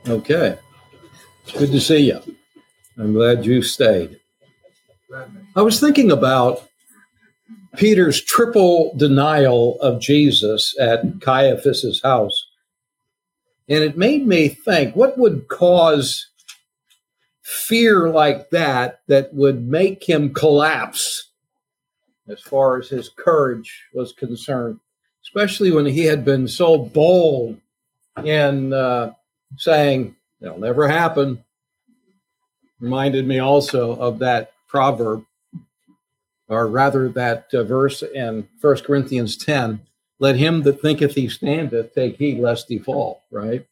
Okay. It's good to see you. I'm glad you stayed. I was thinking about Peter's triple denial of Jesus at Caiaphas's house, and it made me think, what would cause fear like that would make him collapse as far as his courage was concerned, especially when he had been so bold in saying, it'll never happen. Reminded me also of that proverb, or rather that verse in 1 Corinthians 10, let him that thinketh he standeth take heed lest he fall, right?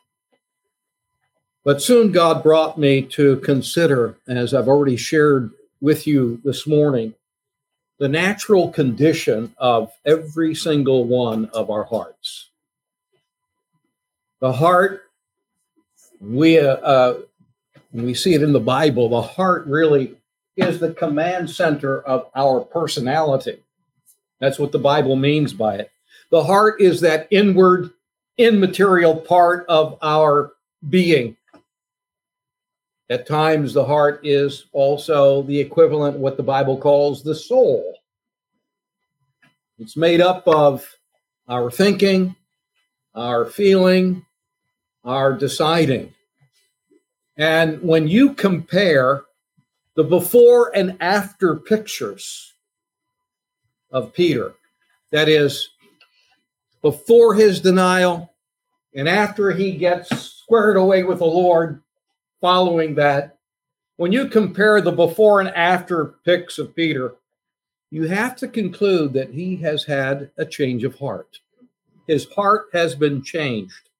But soon God brought me to consider, as I've already shared with you this morning, the natural condition of every single one of our hearts. The heart, we see it in the Bible, the heart really is the command center of our personality. That's what the Bible means by it. The heart is that inward, immaterial part of our being. At times, the heart is also the equivalent of what the Bible calls the soul. It's made up of our thinking, our feeling, our deciding. And when you compare the before and after pictures of Peter, that is, before his denial and after he gets squared away with the Lord following that, when you compare the before and after pics of Peter, you have to conclude that he has had a change of heart. His heart has been changed.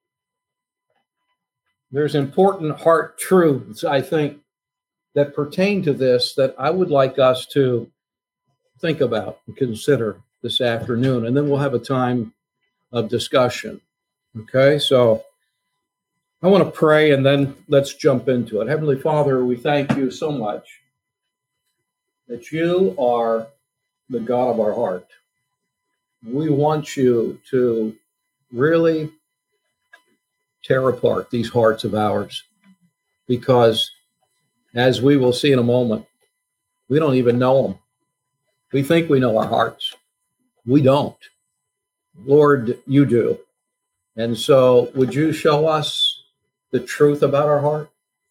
There's important heart truths, I think, that pertain to this that I would like us to think about and consider this afternoon, and then we'll have a time of discussion. Okay, so I want to pray, and then let's jump into it. Heavenly Father, we thank you so much that you are the God of our heart. We want you to really tear apart these hearts of ours, because as we will see in a moment, we don't even know them. We think we know our hearts. We don't. Lord, you do. And so would you show us the truth about our heart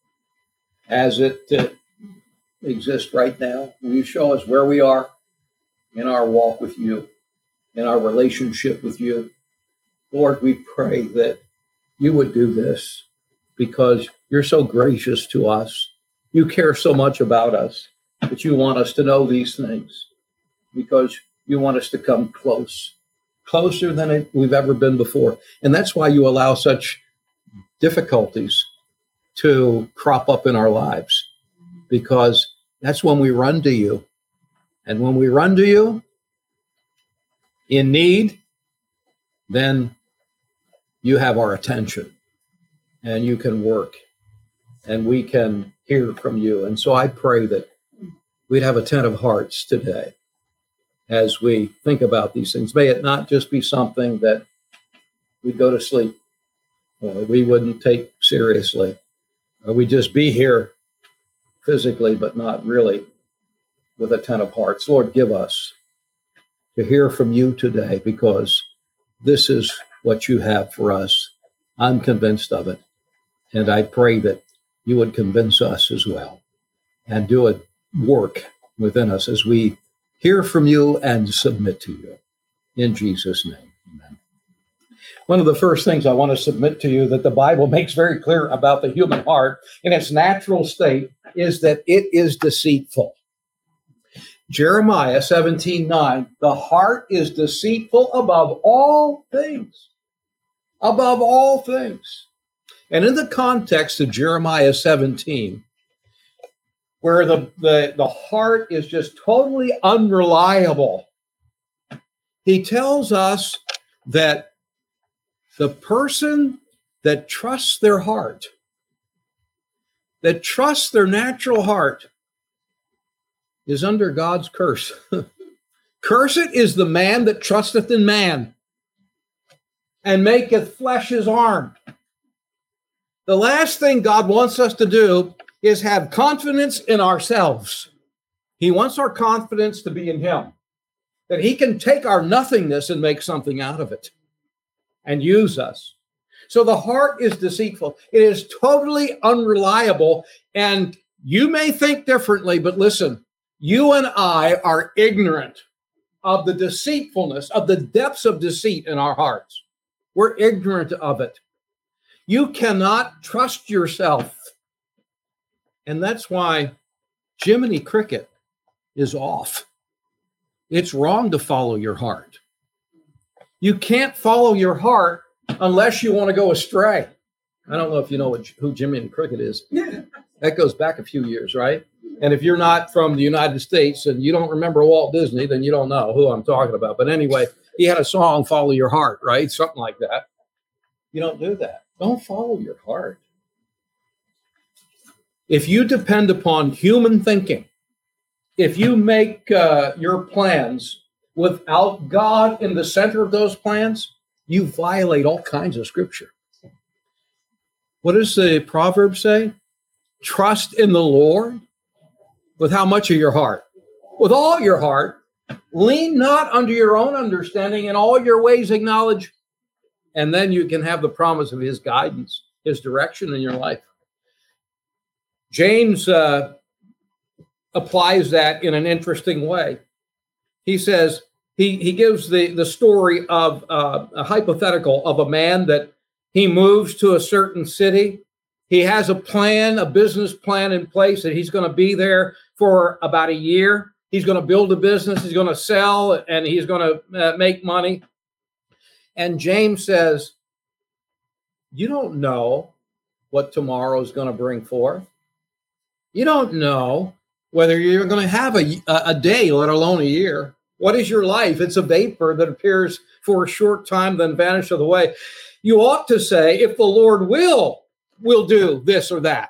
as it exists right now? Will you show us where we are in our walk with you, in our relationship with you? Lord, we pray that you would do this because you're so gracious to us. You care so much about us that you want us to know these things because you want us to come closer than we've ever been before. And that's why you allow such difficulties to crop up in our lives, because that's when we run to you. And when we run to you in need, then you have our attention and you can work and we can hear from you. And so I pray that we'd have attentive hearts today as we think about these things. May it not just be something that we'd go to sleep or we wouldn't take seriously, or we just be here physically, but not really with attentive hearts. Lord, give us to hear from you today, because this is what you have for us. I'm convinced of it. And I pray that you would convince us as well and do a work within us as we hear from you and submit to you. In Jesus' name, amen. One of the first things I want to submit to you that the Bible makes very clear about the human heart in its natural state is that it is deceitful. Jeremiah 17:9, the heart is deceitful above all things. Above all things. And in the context of Jeremiah 17, where the heart is just totally unreliable, he tells us that the person that trusts their heart, that trusts their natural heart, is under God's curse. Cursed is the man that trusteth in man and maketh flesh his arm. The last thing God wants us to do is have confidence in ourselves. He wants our confidence to be in him, that he can take our nothingness and make something out of it and use us. So the heart is deceitful. It is totally unreliable. And you may think differently, but listen, you and I are ignorant of the deceitfulness, of the depths of deceit in our hearts. We're ignorant of it. You cannot trust yourself. And that's why Jiminy Cricket is off. It's wrong to follow your heart. You can't follow your heart unless you want to go astray. I don't know if you know who Jiminy Cricket is. That goes back a few years, right? And if you're not from the United States and you don't remember Walt Disney, then you don't know who I'm talking about. But anyway, he had a song, Follow Your Heart, right? Something like that. You don't do that. Don't follow your heart. If you depend upon human thinking, if you make your plans without God in the center of those plans, you violate all kinds of scripture. What does the proverb say? Trust in the Lord with how much of your heart? With all your heart. Lean not unto your own understanding, in all your ways acknowledge. And then you can have the promise of his guidance, his direction in your life. James applies that in an interesting way. He says, he gives the story of a hypothetical of a man that he moves to a certain city. He has a plan, a business plan in place that he's going to be there for about a year. He's going to build a business. He's going to sell and he's going to make money. And James says, you don't know what tomorrow is going to bring forth. You don't know whether you're going to have a day, let alone a year. What is your life? It's a vapor that appears for a short time, then vanisheth away. You ought to say, if the Lord will do this or that.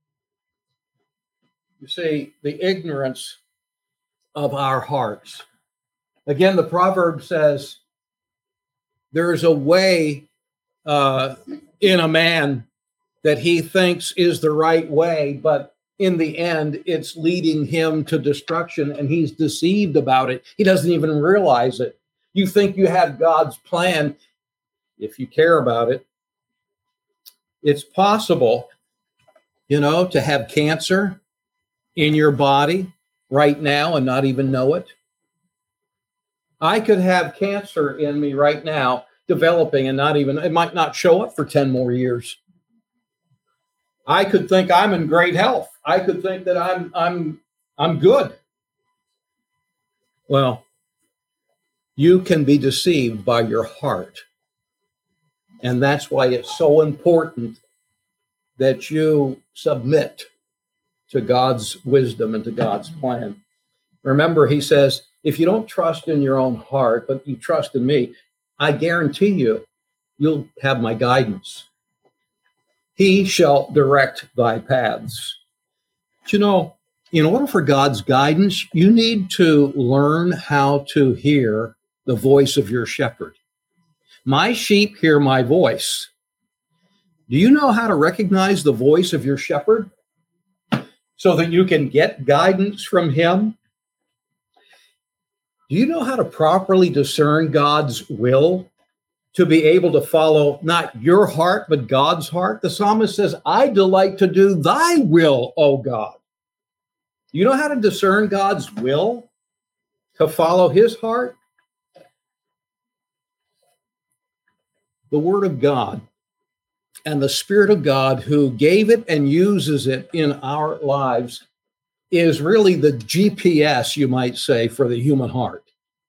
You see, the ignorance of our hearts. Again, the proverb says, there is a way in a man that he thinks is the right way, but in the end, it's leading him to destruction, and he's deceived about it. He doesn't even realize it. You think you have God's plan. If you care about it, it's possible, to have cancer in your body right now and not even know it. I could have cancer in me right now, developing and it might not show up for 10 more years. I could think I'm in great health. I could think that I'm good. Well, you can be deceived by your heart. And that's why it's so important that you submit to God's wisdom and to God's plan. Remember, he says, if you don't trust in your own heart, but you trust in me, I guarantee you'll have my guidance. He shall direct thy paths. But in order for God's guidance, you need to learn how to hear the voice of your shepherd. My sheep hear my voice. Do you know how to recognize the voice of your shepherd so that you can get guidance from him? Do you know how to properly discern God's will to be able to follow not your heart, but God's heart? The psalmist says, I delight to do thy will, O God. You know how to discern God's will, to follow his heart? The Word of God and the Spirit of God who gave it and uses it in our lives is really the GPS, you might say, for the human heart.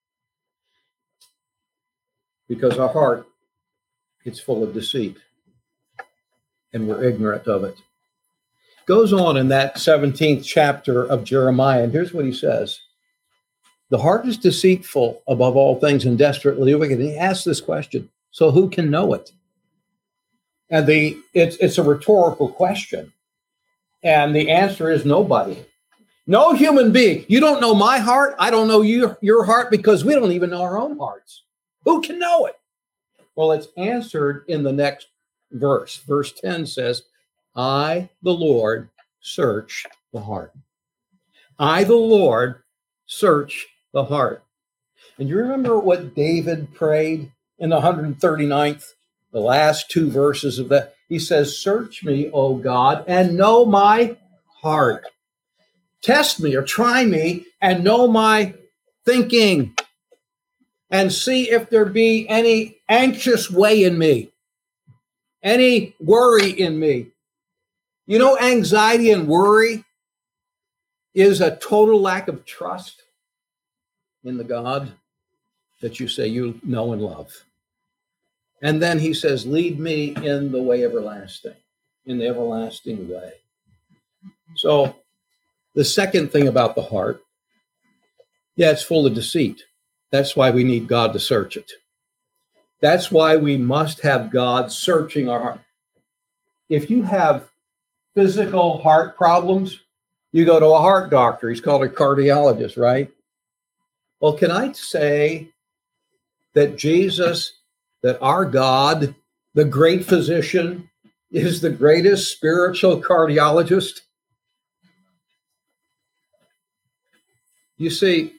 Because our heart, it's full of deceit, and we're ignorant of it. Goes on in that 17th chapter of Jeremiah, and here's what he says. The heart is deceitful above all things and desperately wicked. And he asks this question, so who can know it? And it's a rhetorical question. And the answer is nobody. No human being. You don't know my heart. I don't know your heart, because we don't even know our own hearts. Who can know it? Well, it's answered in the next verse. Verse 10 says, I, the Lord, search the heart. I, the Lord, search the heart. And you remember what David prayed in the 139th, the last two verses of that? He says, search me, O God, and know my heart. Test me or try me and know my thinking, and see if there be any anxious way in me, any worry in me. You know, anxiety and worry is a total lack of trust in the God that you say you know and love. And then he says, lead me in the way everlasting, in the everlasting way. So the second thing about the heart, it's full of deceit. That's why we need God to search it. That's why we must have God searching our heart. If you have physical heart problems, you go to a heart doctor. He's called a cardiologist, right? Well, can I say that Jesus, that our God, the great physician, is the greatest spiritual cardiologist? You see,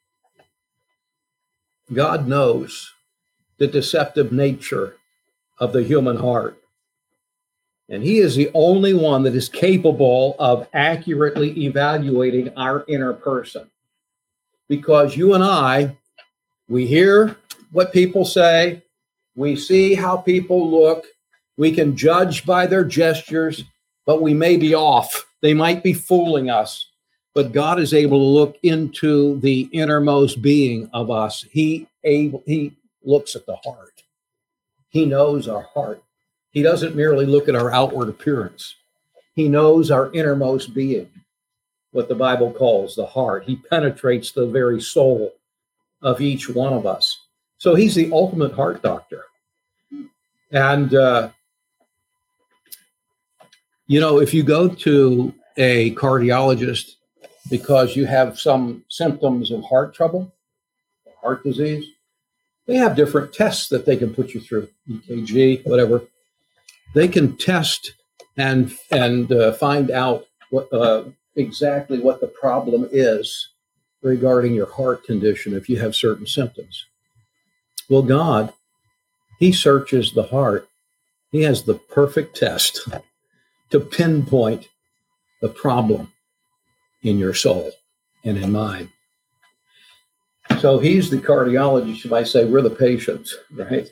God knows the deceptive nature of the human heart. And he is the only one that is capable of accurately evaluating our inner person. Because you and I, we hear what people say, we see how people look, we can judge by their gestures, but we may be off. They might be fooling us. But God is able to look into the innermost being of us. He looks at the heart. He knows our heart. He doesn't merely look at our outward appearance. He knows our innermost being, what the Bible calls the heart. He penetrates the very soul of each one of us. So he's the ultimate heart doctor. And, if you go to a cardiologist because you have some symptoms of heart trouble, heart disease, they have different tests that they can put you through, EKG, whatever. They can test and find out exactly what the problem is regarding your heart condition if you have certain symptoms. Well, God, he searches the heart. He has the perfect test to pinpoint the problem in your soul and in mine. So he's the cardiologist. You might say we're the patients, right?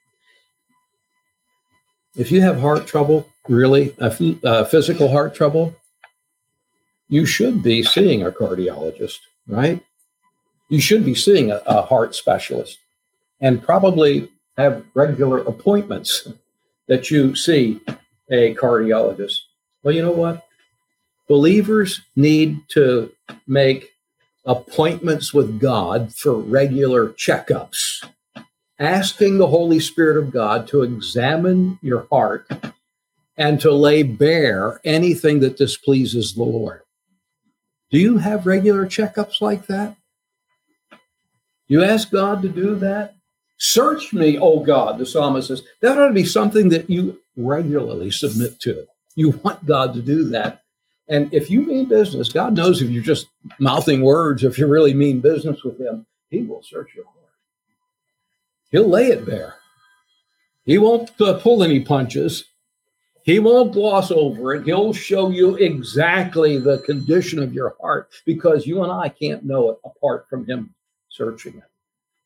If you have heart trouble, really, physical heart trouble, you should be seeing a cardiologist, right? You should be seeing a heart specialist and probably have regular appointments that you see a cardiologist. Well, you know what? Believers need to make appointments with God for regular checkups, asking the Holy Spirit of God to examine your heart and to lay bare anything that displeases the Lord. Do you have regular checkups like that? You ask God to do that? Search me, O God, the psalmist says. That ought to be something that you regularly submit to. You want God to do that. And if you mean business, God knows if you're just mouthing words, if you really mean business with him, he will search your heart. He'll lay it bare. He won't pull any punches. He won't gloss over it. He'll show you exactly the condition of your heart because you and I can't know it apart from him searching it.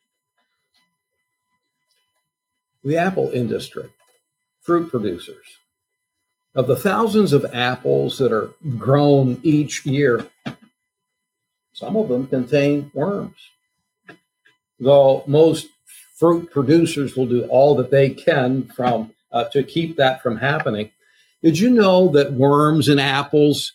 The apple industry, fruit producers. Of the thousands of apples that are grown each year, some of them contain worms. Though most fruit producers will do all that they can to keep that from happening. Did you know that worms in apples,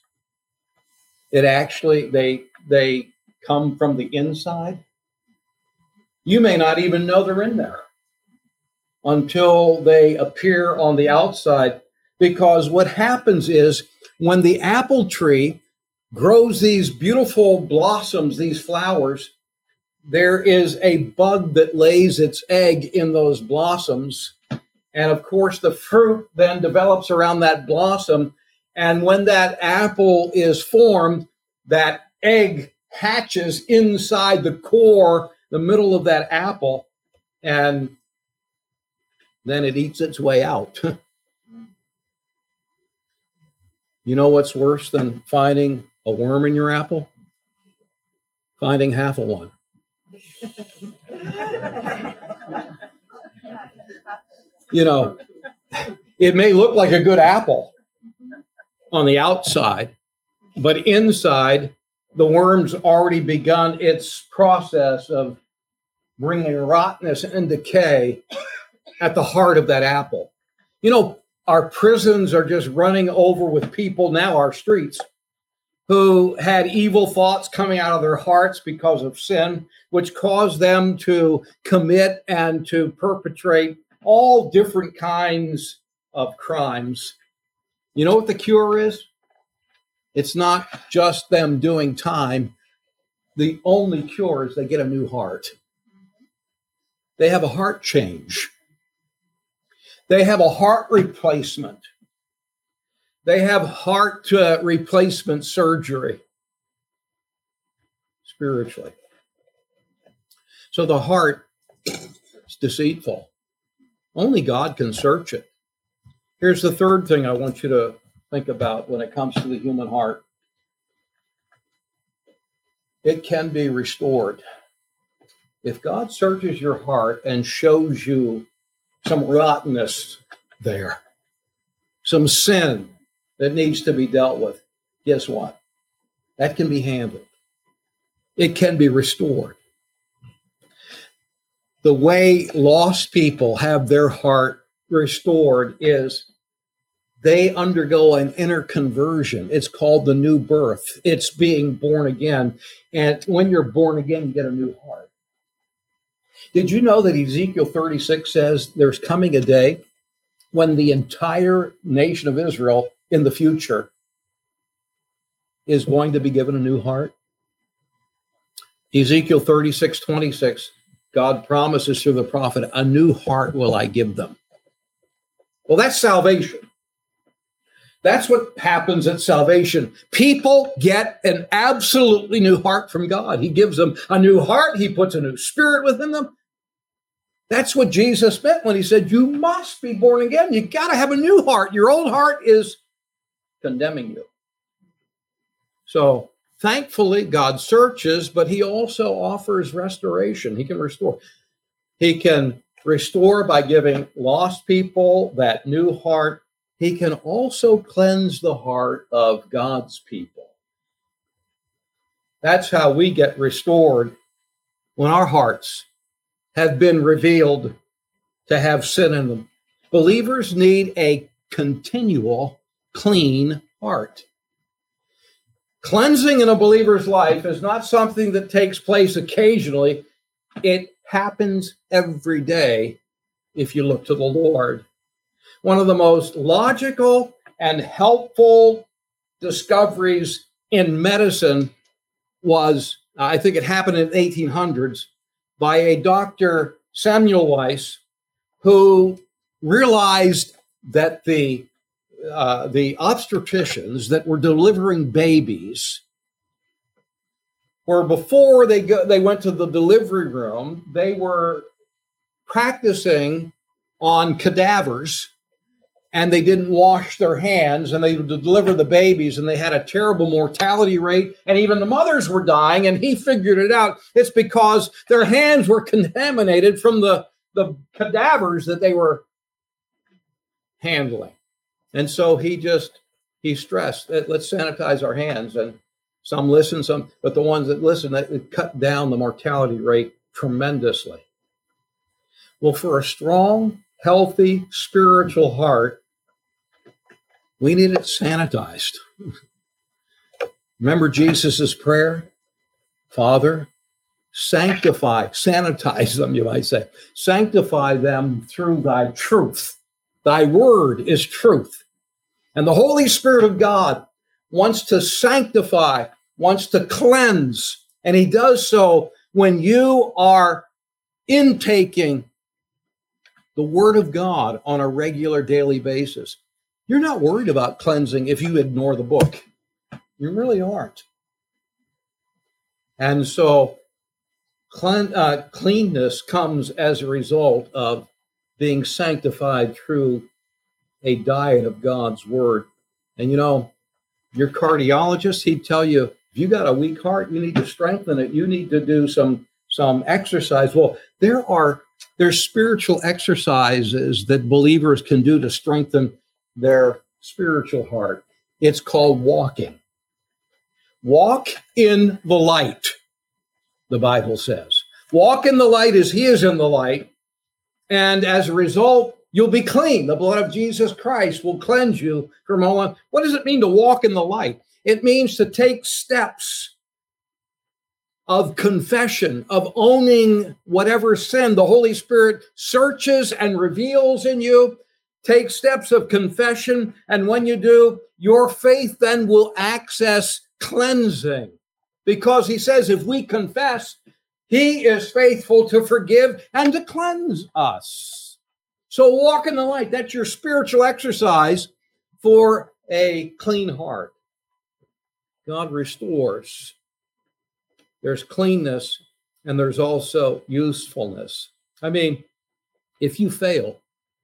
they come from the inside? You may not even know they're in there until they appear on the outside. Because what happens is when the apple tree grows these beautiful blossoms, these flowers, there is a bug that lays its egg in those blossoms, And of course, the fruit then develops around that blossom. And when that apple is formed, that egg hatches inside the core, the middle of that apple, and then it eats its way out. You know what's worse than finding a worm in your apple? Finding half of one. You know, it may look like a good apple on the outside, but inside, the worm's already begun its process of bringing rottenness and decay at the heart of that apple. You know, our prisons are just running over with people now, our streets, who had evil thoughts coming out of their hearts because of sin, which caused them to commit and to perpetrate all different kinds of crimes. You know what the cure is? It's not just them doing time. The only cure is they get a new heart. They have a heart change. They have a heart replacement. They have heart replacement surgery spiritually. So the heart is deceitful. Only God can search it. Here's the third thing I want you to think about when it comes to the human heart. It can be restored. If God searches your heart and shows you some rottenness there, some sin that needs to be dealt with, guess what? That can be handled. It can be restored. The way lost people have their heart restored is they undergo an inner conversion. It's called the new birth. It's being born again. And when you're born again, you get a new heart. Did you know that Ezekiel 36 says there's coming a day when the entire nation of Israel in the future is going to be given a new heart? Ezekiel 36:26, God promises through the prophet, a new heart will I give them. Well, that's salvation. That's what happens at salvation. People get an absolutely new heart from God. He gives them a new heart. He puts a new spirit within them. That's what Jesus meant when he said, you must be born again. You got to have a new heart. Your old heart is condemning you. So thankfully, God searches, but he also offers restoration. He can restore. He can restore by giving lost people that new heart. He can also cleanse the heart of God's people. That's how we get restored when our hearts have been revealed to have sin in them. Believers need a continual clean heart. Cleansing in a believer's life is not something that takes place occasionally. It happens every day if you look to the Lord. One of the most logical and helpful discoveries in medicine was, I think it happened in the 1800s, by a Dr. Samuel Weiss, who realized that the obstetricians that were delivering babies were, before they went to the delivery room, they were practicing on cadavers, and they didn't wash their hands, and they would deliver the babies, and they had a terrible mortality rate, and even the mothers were dying, and he figured it out. It's because their hands were contaminated from the cadavers that they were handling. And so he stressed that let's sanitize our hands, and some listen, but the ones that listen, it cut down the mortality rate tremendously. Well, for a strong, healthy, spiritual heart, we need it sanitized. Remember Jesus's prayer? Father, sanitize them, you might say. Sanctify them through thy truth. Thy word is truth. And the Holy Spirit of God wants to sanctify, wants to cleanse. And he does so when you are intaking the Word of God on a regular daily basis, you're not worried about cleansing if you ignore the book. You really aren't. And so cleanness comes as a result of being sanctified through a diet of God's Word. And your cardiologist, he'd tell you, if you got a weak heart, you need to strengthen it. You need to do some exercise. Well, there's spiritual exercises that believers can do to strengthen their spiritual heart. It's called walking. Walk in the light, the Bible says. Walk in the light as he is in the light. And as a result, you'll be clean. The blood of Jesus Christ will cleanse you from all. What does it mean to walk in the light? It means to take steps of confession, of owning whatever sin the Holy Spirit searches and reveals in you. Take steps of confession. And when you do, your faith then will access cleansing. Because he says, if we confess, he is faithful to forgive and to cleanse us. So walk in the light. That's your spiritual exercise for a clean heart. God restores. There's cleanness and there's also usefulness. I mean, if you fail,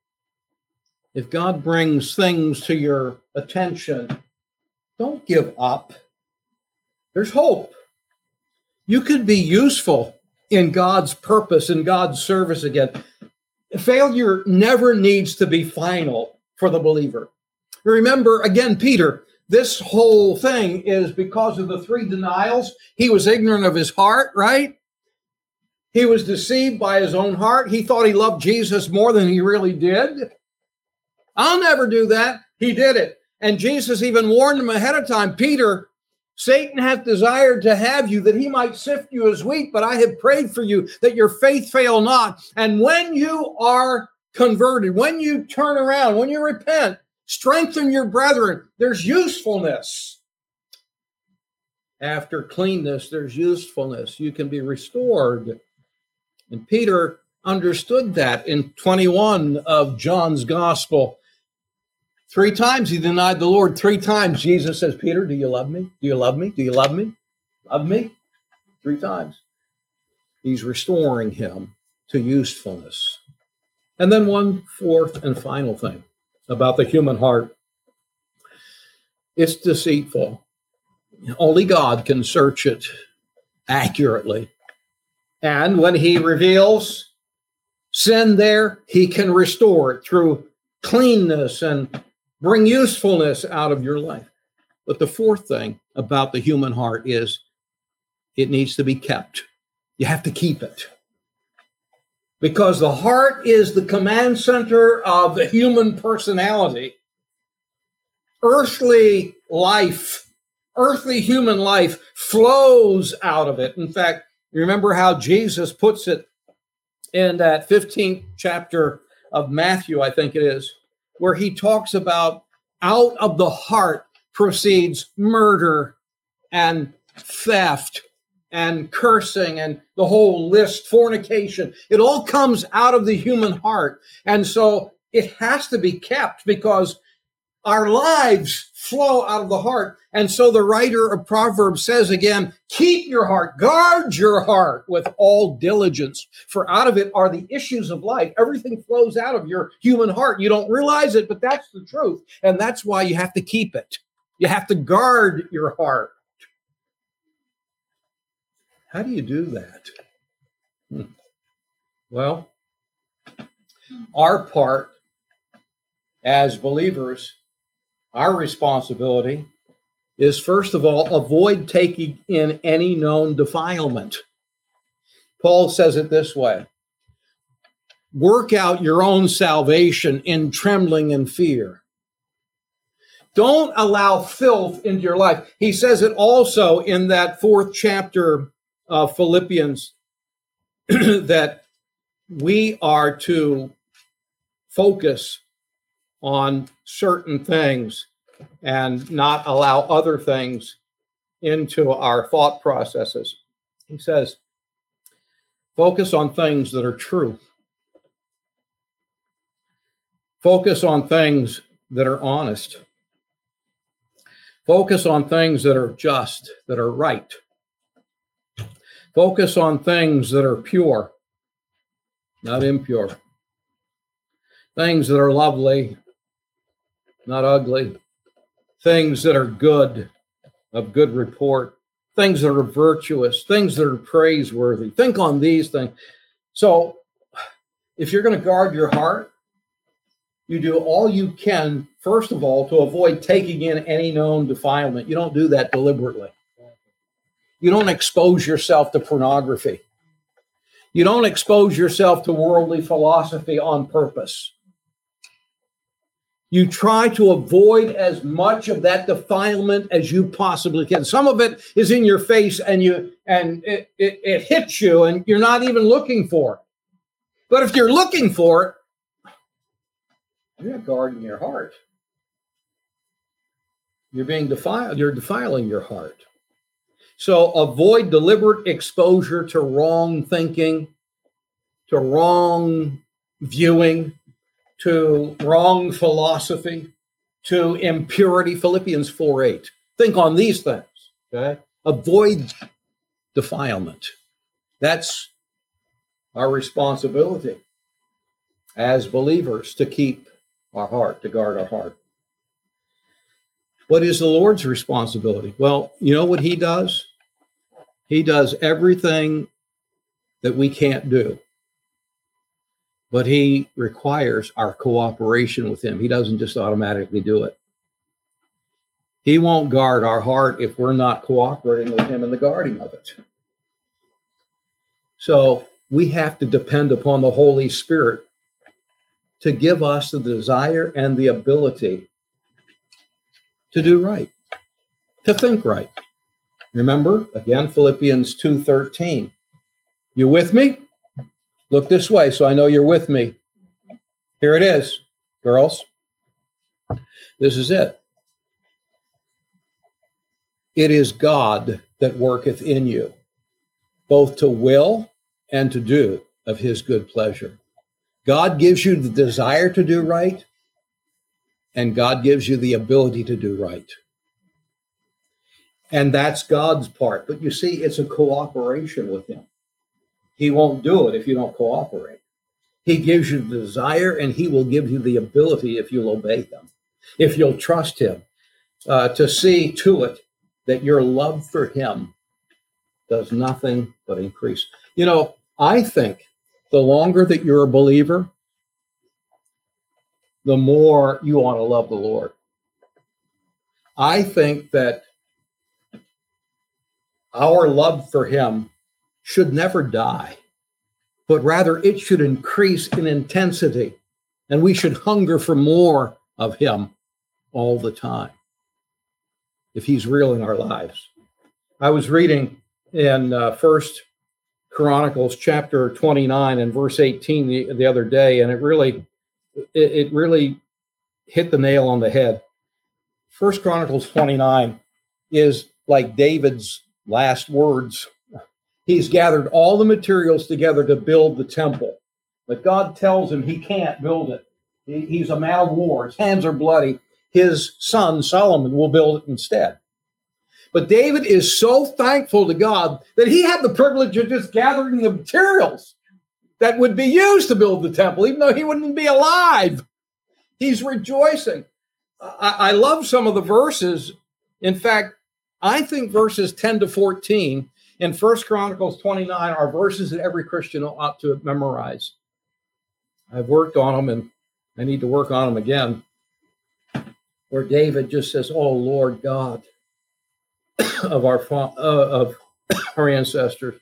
if God brings things to your attention, don't give up. There's hope. You could be useful in God's purpose, in God's service again. Failure never needs to be final for the believer. Remember, again, Peter, this whole thing is because of the 3 denials. He was ignorant of his heart, right? He was deceived by his own heart. He thought he loved Jesus more than he really did. I'll never do that. He did it. And Jesus even warned him ahead of time, Peter, Satan hath desired to have you that he might sift you as wheat, but I have prayed for you that your faith fail not. And when you are converted, when you turn around, when you repent, strengthen your brethren. There's usefulness. After cleanness, there's usefulness. You can be restored. And Peter understood that in 21 of John's gospel. 3 times he denied the Lord. 3 times Jesus says, Peter, do you love me? Do you love me? Do you love me? Love me? 3 times. He's restoring him to usefulness. And then one fourth and final thing about the human heart. It's deceitful. Only God can search it accurately. And when he reveals sin there, he can restore it through cleanness and bring usefulness out of your life. But the fourth thing about the human heart is it needs to be kept. You have to keep it. Because the heart is the command center of the human personality. Earthly human life flows out of it. In fact, you remember how Jesus puts it in that 15th chapter of Matthew, I think it is, where he talks about out of the heart proceeds murder and theft and cursing and the whole list, fornication. It all comes out of the human heart. And so it has to be kept because our lives flow out of the heart. And so the writer of Proverbs says again, keep your heart, guard your heart with all diligence, for out of it are the issues of life. Everything flows out of your human heart. You don't realize it, but that's the truth. And that's why you have to keep it. You have to guard your heart. How do you do that? Well, our part as believers, our responsibility is, first of all, avoid taking in any known defilement. Paul says it this way: work out your own salvation in trembling and fear. Don't allow filth into your life. He says it also in that 4th chapter of Philippians that we are to focus on certain things and not allow other things into our thought processes. He says, focus on things that are true. Focus on things that are honest. Focus on things that are just, that are right. Focus on things that are pure, not impure. Things that are lovely, not ugly. Things that are good, of good report. Things that are virtuous. Things that are praiseworthy. Think on these things. So if you're going to guard your heart, you do all you can, first of all, to avoid taking in any known defilement. You don't do that deliberately. You don't expose yourself to pornography. You don't expose yourself to worldly philosophy on purpose. You try to avoid as much of that defilement as you possibly can. Some of it is in your face and it hits you and you're not even looking for it. But if you're looking for it, you're not guarding your heart. You're being defiled. You're defiling your heart. So avoid deliberate exposure to wrong thinking, to wrong viewing, to wrong philosophy, to impurity. Philippians 4:8. Think on these things. Okay? Avoid defilement. That's our responsibility as believers, to keep our heart, to guard our heart. What is the Lord's responsibility? Well, you know what he does? He does everything that we can't do. But he requires our cooperation with him. He doesn't just automatically do it. He won't guard our heart if we're not cooperating with him in the guarding of it. So we have to depend upon the Holy Spirit to give us the desire and the ability to do right, to think right. Remember, again, Philippians 2:13. You with me? Look this way so I know you're with me. Here it is, girls. This is it. It is God that worketh in you, both to will and to do of his good pleasure. God gives you the desire to do right, and God gives you the ability to do right. And that's God's part. But you see, it's a cooperation with him. He won't do it if you don't cooperate. He gives you the desire, and he will give you the ability if you'll obey him, if you'll trust him, to see to it that your love for him does nothing but increase. You know, I think the longer that you're a believer, the more you want to love the Lord. I think that our love for him should never die, but rather it should increase in intensity, and we should hunger for more of him all the time, if he's real in our lives. I was reading in 1 Chronicles chapter 29 and verse 18 the other day, and it really hit the nail on the head. 1 Chronicles 29 is like David's last words. He's gathered all the materials together to build the temple, but God tells him he can't build it. He's a man of war. His hands are bloody. His son, Solomon, will build it instead. But David is so thankful to God that he had the privilege of just gathering the materials that would be used to build the temple, even though he wouldn't be alive. He's rejoicing. I love some of the verses. In fact, I think verses 10 to 14 in 1 Chronicles 29 are verses that every Christian ought to memorize. I've worked on them, and I need to work on them again, where David just says, "Oh, Lord God of our ancestors,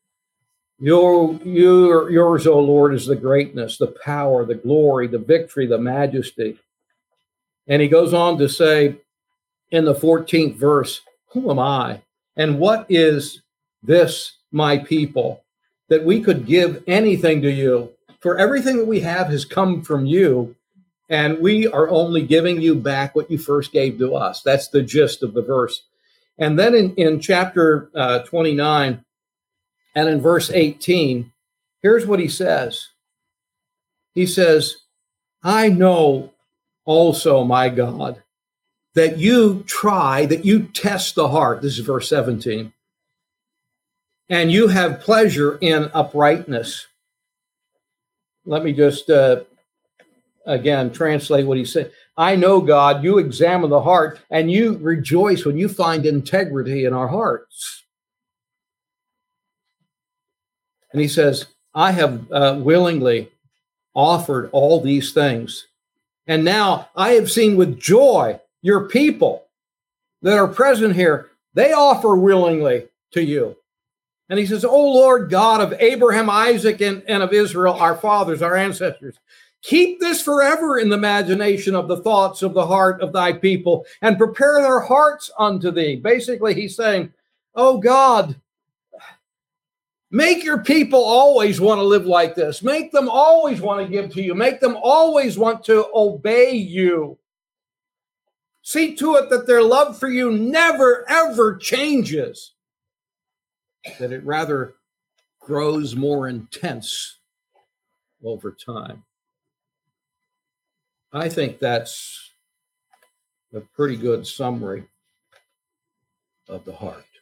yours, O Lord, is the greatness, the power, the glory, the victory, the majesty." And he goes on to say in the 14th verse, "Who am I? And what is this, my people, that we could give anything to you? For everything that we have has come from you, and we are only giving you back what you first gave to us." That's the gist of the verse. And then in chapter 29 and in verse 18, here's what he says. He says, I know also, my God, that you test the heart. This is verse 17. And you have pleasure in uprightness. Let me just again translate what he said. I know, God, you examine the heart and you rejoice when you find integrity in our hearts. And he says, I have willingly offered all these things. And now I have seen with joy your people that are present here. They offer willingly to you. And he says, O Lord God of Abraham, Isaac, and of Israel, our fathers, our ancestors, keep this forever in the imagination of the thoughts of the heart of thy people and prepare their hearts unto thee. Basically, he's saying, oh God, make your people always want to live like this. Make them always want to give to you. Make them always want to obey you. See to it that their love for you never, ever changes, that it rather grows more intense over time. I think that's a pretty good summary of the heart.